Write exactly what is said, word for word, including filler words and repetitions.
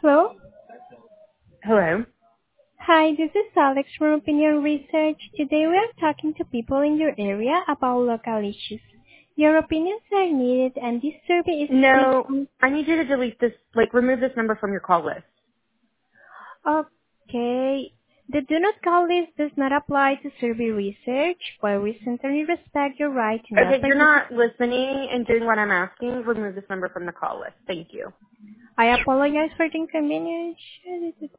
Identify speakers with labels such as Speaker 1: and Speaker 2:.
Speaker 1: Hello.
Speaker 2: Hello.
Speaker 1: Hi, this is Alex from Opinion Research. Today we are talking to people in your area about local issues. Your opinions are needed and this survey is free.
Speaker 2: No, I need you to delete this, like remove this number from your call list.
Speaker 1: Okay. The do not call list does not apply to survey research, while we sincerely respect your right to not
Speaker 2: Okay, you're
Speaker 1: participate.
Speaker 2: not listening and doing what I'm asking. Remove this number from the call list. Thank you.
Speaker 1: I apologize for the inconvenience.